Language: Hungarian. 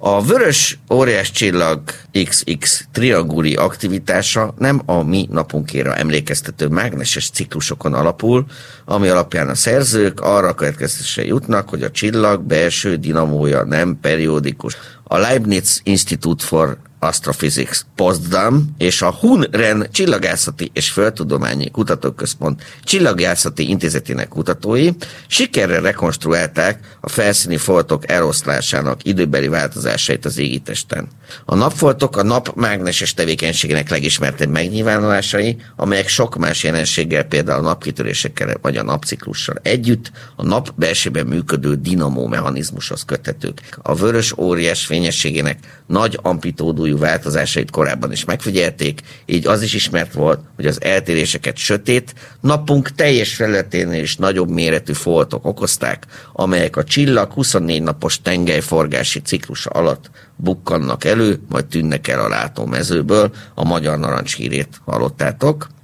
A vörös óriáscsillag XX trianguli aktivitása nem a mi napunkéra emlékeztető mágneses ciklusokon alapul, ami alapján a szerzők arra a következtetésre jutnak, hogy a csillag belső dinamója nem periódikus. A Leibniz Institute for Astrophysics Potsdam és a Hun-Ren Csillagászati és Földtudományi Kutatóközpont Csillagászati Intézetének kutatói sikerrel rekonstruálták a felszíni foltok eloszlásának időbeli változásait az égitesten. A napfoltok a nap mágneses tevékenységének legismertebb megnyilvánulásai, amelyek sok más jelenséggel, például a napkitörésekkel vagy a napciklussal együtt a nap belsőben működő dinamó mechanizmushoz köthetők. A vörös óriás fényességének nagy amplitódújú változásait korábban is megfigyelték, így az is ismert volt, hogy az eltéréseket sötét, napunk teljes felületénél is nagyobb méretű foltok okozták, amelyek a csillag 24 napos tengelyforgási ciklusa alatt bukkannak elő, majd tűnnek el a látómezőből. A magyar narancshírét hallottátok.